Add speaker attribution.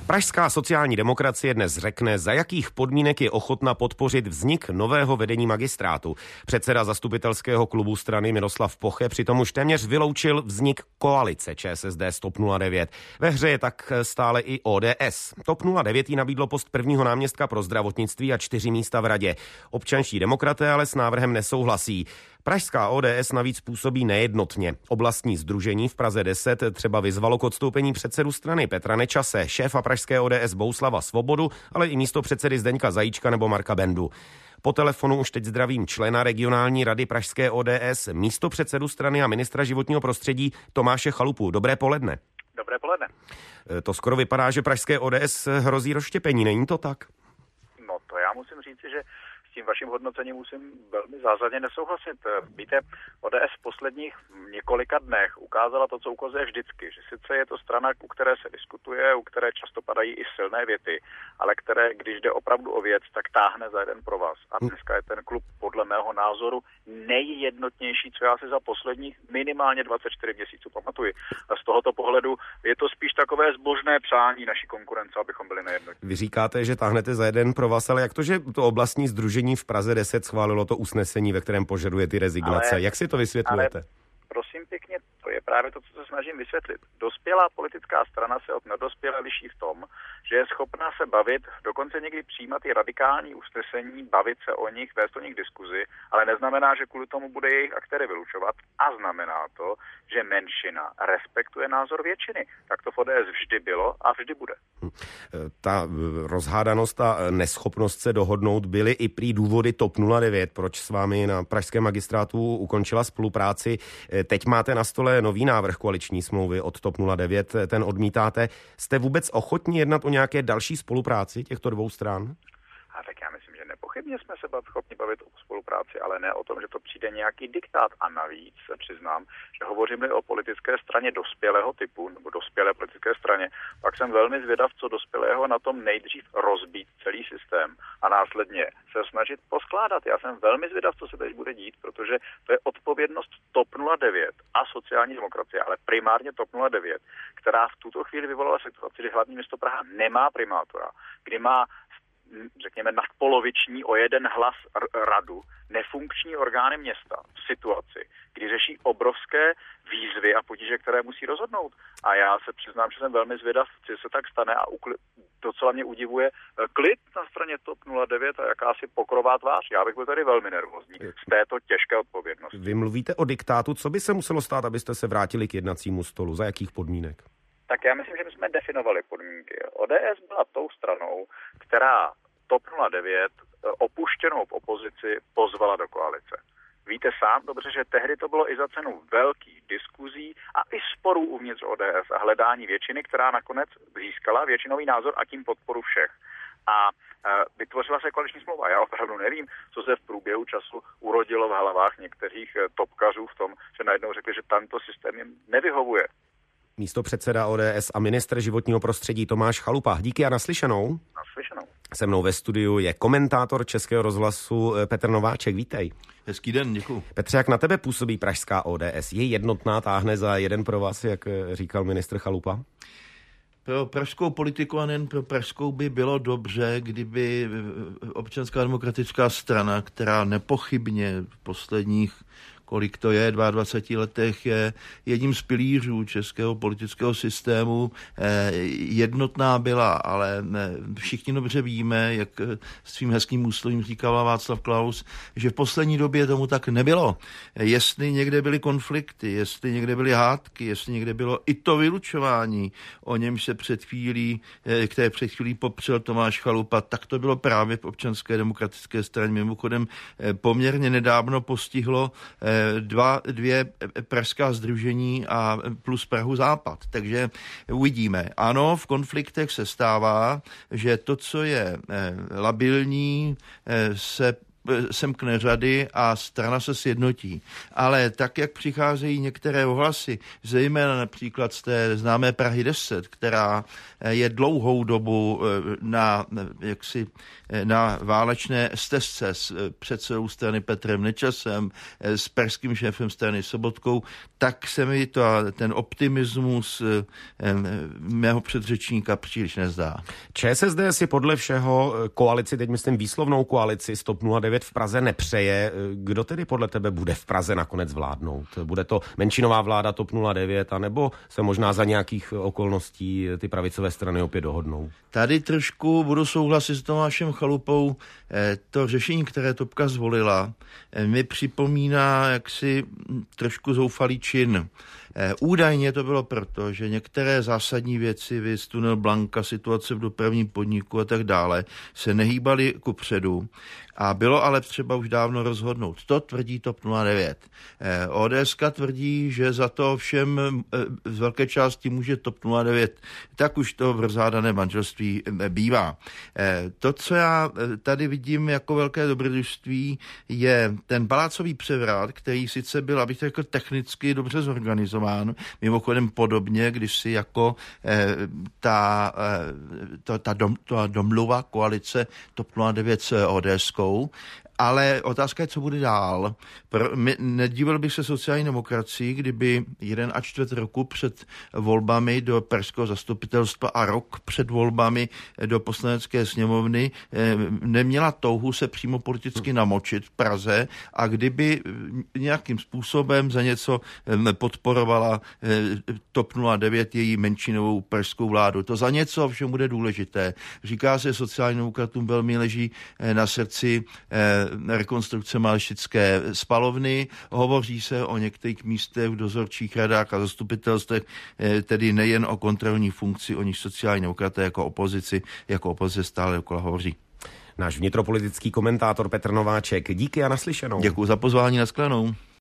Speaker 1: Pražská sociální demokracie dnes řekne, za jakých podmínek je ochotna podpořit vznik nového vedení magistrátu. Předseda zastupitelského klubu strany Miroslav Poche přitom už téměř vyloučil vznik koalice ČSSD s TOP 09. Ve hře je tak stále i ODS. TOP 09 jí nabídlo post prvního náměstka pro zdravotnictví a 4 místa v radě. Občanští demokraté ale s návrhem nesouhlasí. Pražská ODS navíc působí nejednotně. Oblastní sdružení v Praze 10 třeba vyzvalo k odstoupení předsedu strany Petra Nečase, šéfa pražské ODS Bohuslava Svobodu, ale i místopředsedy Zdeňka Zajíčka nebo Marka Bendu. Po telefonu už teď zdravím člena regionální rady pražské ODS, místopředsedu strany a ministra životního prostředí Tomáše Chalupu. Dobré poledne.
Speaker 2: Dobré poledne.
Speaker 1: To skoro vypadá, že pražské ODS hrozí rozštěpení, není to tak?
Speaker 2: No to já musím říci, že s tím vaším hodnocením musím velmi zásadně nesouhlasit. Víte, ODS v posledních několika dnech ukázala to, co ukazuje vždycky, že sice je to strana, u které se diskutuje, u které často padají i silné věty, ale které, když jde opravdu o věc, tak táhne za jeden provaz. A dneska je ten klub podle mého názoru nejjednotnější, co já si za posledních minimálně 24 měsíců pamatuji. A z tohoto pohledu je to spíš takové zbožné přání naší konkurence, abychom byli nejednotní.
Speaker 1: Vy říkáte, že táhnete za jeden provaz, ale jak to, že to oblastní sdružení v Praze 10 schválilo to usnesení, ve kterém požaduje ty rezignace? Jak si to vysvětlujete?
Speaker 2: Ale prosím pěkně, to je právě to, co se snažím vysvětlit. Dospělá politická strana se od nedospělé liší v tom, že je schopná se bavit, dokonce někdy přijímat i radikální usnesení, bavit se o nich, vést o nich diskuzi, ale neznamená, že kvůli tomu bude jejich aktéry vylučovat a znamená to, že menšina respektuje názor většiny. Tak to v ODS vždy bylo a vždy bude.
Speaker 1: Ta rozhádanost a neschopnost se dohodnout byly i prý důvody TOP 09, proč s vámi na pražském magistrátu ukončila spolupráci. Teď máte na stole nový návrh koaliční smlouvy od TOP 09, ten odmítáte. Jste vůbec ochotní jednat o nějaké další spolupráci těchto dvou stran?
Speaker 2: A tak já myslím, že nepochybně jsme se schopni bavit o spolupráci, ale ne o tom, že to přijde nějaký diktát. A navíc se přiznám, že hovoříme o politické straně dospělého typu, nebo dospělé politické straně, pak jsem velmi zvědav, co dospělého na tom nejdřív rozbít celý systém a následně se snažit poskládat. Já jsem velmi zvědav, co se teď bude dít, protože to je odpovědnost TOP 09 a sociální demokracie, ale primárně TOP 09, která v tuto chvíli vyvolala situaci, kdy hlavní město Praha nemá primátora, kdy má řekněme nadpoloviční o jeden hlas radu, nefunkční orgány města v situaci, kdy řeší obrovské výzvy a potíže, které musí rozhodnout. A já se přiznám, že jsem velmi zvědav, co se tak stane a docela mě udivuje klid na straně TOP 09 a jakási pokrová tvář. Já bych byl tady velmi nervózní z této těžké odpovědnosti.
Speaker 1: Vy mluvíte o diktátu. Co by se muselo stát, abyste se vrátili k jednacímu stolu? Za jakých podmínek?
Speaker 2: Tak já myslím, že my jsme definovali podmínky. ODS byla tou stranou, která TOP 09 opuštěnou v opozici pozvala do koalice. Víte sám dobře, že tehdy to bylo i za cenu velkých diskuzí a i sporů uvnitř ODS a hledání většiny, která nakonec získala většinový názor a tím podporu všech. A vytvořila se koaliční smlouva. Já opravdu nevím, co se v průběhu času urodilo v hlavách některých topkařů v tom, že najednou řekli, že tento systém jim nevyhovuje.
Speaker 1: Místopředseda ODS a ministr životního prostředí Tomáš Chalupa. Díky a naslyšenou.
Speaker 2: Naslyšenou.
Speaker 1: Se mnou ve studiu je komentátor Českého rozhlasu Petr Nováček. Vítej.
Speaker 3: Hezký den, děkuji.
Speaker 1: Petře, jak na tebe působí pražská ODS? Je jednotná, táhne za jeden provaz, jak říkal ministr Chalupa?
Speaker 3: Pro pražskou politiku a nejen pro pražskou by bylo dobře, kdyby Občanská demokratická strana, která nepochybně v posledních kolik to je, 22 letech, je jedním z pilířů českého politického systému, jednotná byla, ale všichni dobře víme, jak svým hezkým úslovím říkal Václav Klaus, že v poslední době tomu tak nebylo. Jestli někde byly konflikty, jestli někde byly hádky, jestli někde bylo i to vylučování, o němž se které před chvílí popřel Tomáš Chalupa, tak to bylo právě v Občanské demokratické straně. Mimochodem poměrně nedávno postihlo dvě pražská sdružení a plus Prahu Západ. Takže uvidíme. Ano, v konfliktech se stává, že to, co je labilní, se semkne řady a strana se sjednotí. Ale tak, jak přicházejí některé ohlasy, zejména například z té známé Prahy 10, která je dlouhou dobu na válečné stezce s předsedou strany Petrem Nečasem, s pražským šéfem strany Sobotkou, tak se mi ten optimismus mého předřečníka příliš nezdá.
Speaker 1: ČSSD si podle všeho koalici, teď myslím výslovnou koalici z TOP 09 v Praze nepřeje. Kdo tedy podle tebe bude v Praze nakonec vládnout? Bude to menšinová vláda TOP 09, anebo se možná za nějakých okolností ty pravicové strany opět dohodnou?
Speaker 3: Tady trošku budu souhlasit s Tomášem Chalupou. To řešení, které Topka zvolila, mi připomíná jaksi trošku zoufalý čin. Údajně to bylo proto, že některé zásadní věci, viz tunel Blanka, situace v dopravním podniku a tak dále, se nehýbaly kupředu a bylo ale třeba už dávno rozhodnout. To tvrdí TOP 09. ODSka tvrdí, že za to všem z velké části může TOP 09, tak už to v rozhádané manželství bývá. To, co já tady vidím jako velké dobrodružství, je ten palácový převrat, který sice byl, abych to řekl, technicky dobře zorganizován, mimochodem podobně, když si jako ta domluva koalice TOP 09 s ODSkou, ale otázka je, co bude dál. Nedíval bych se sociální demokracii, kdyby 1,25 roku před volbami do pražského zastupitelstva a rok před volbami do poslanecké sněmovny neměla touhu se přímo politicky namočit v Praze a kdyby nějakým způsobem za něco podporovala TOP 09 její menšinovou pražskou vládu. To za něco ovšem bude důležité. Říká se, sociálním demokratům velmi leží na srdci rekonstrukce Malešické spalovny. Hovoří se o některých místech v dozorčích radách a zastupitelstvech, tedy nejen o kontrolní funkci, o nich sociální demokraté jako opozice stále okolo hovoří.
Speaker 1: Náš vnitropolitický komentátor Petr Nováček. Díky a naslyšenou.
Speaker 3: Děkuji za pozvání, nashledanou.